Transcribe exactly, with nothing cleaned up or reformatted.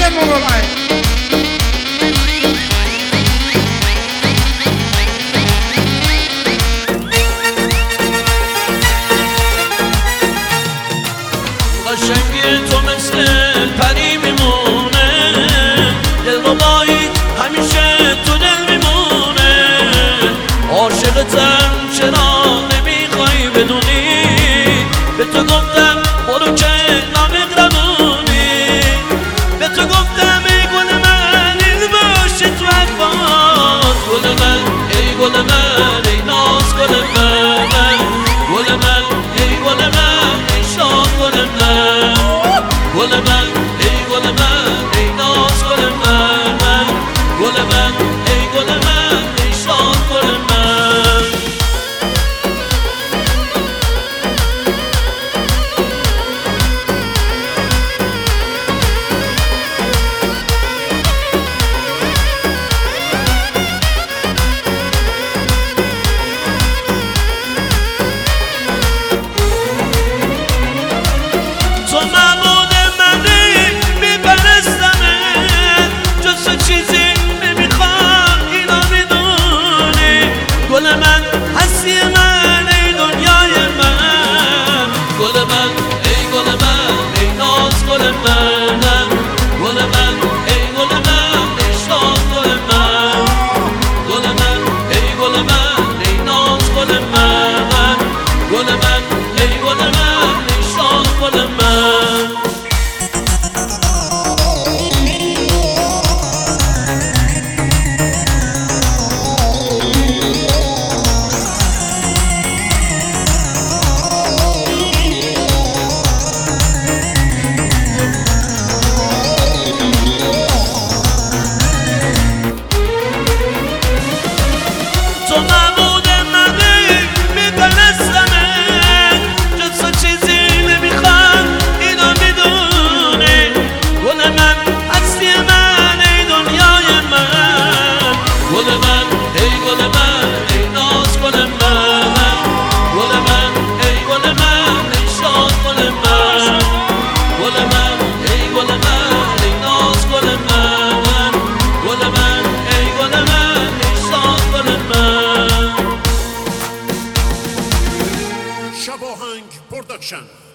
بزن بابا قشنگی تو مثل پری میمونه، دلربایی همیشه تو دل میمونه. عاشقتم چرا نمیخوای بدونی، به تو گفتم برو که نامقربونی. به تو گفتم ای گل من این باشه تو حرفات، گل من ای گل من ای ناز گل من، گل من ای گل من ای شاد گل من، گل من ای گل من ای ناز گل من، گل من ای گل من ای شاد گل من. تو معبود منی میپرستمت، جز تو چیزی نمیخوام اینو میدونی. گل من هستی من ای دنیای من، گل من ای گل من ای ناز گل من، گل من ای گل من ای شاد گل من، گل من ای گل من ای ناز گل من، گل من ای گل من ای شاد گل من. تو معبود منی میپرستمت، جز تو چیزی نمیخوام اینو میدونی. گل من هستی من ای دنیای من، گل من ای گل من ای ناز گل من، گل من ای گل من ای شاد گل من، گل من ای گل من ای ناز گل من، گل من ای گل من ای شاد گل من. شب آهنگ پروداکشن.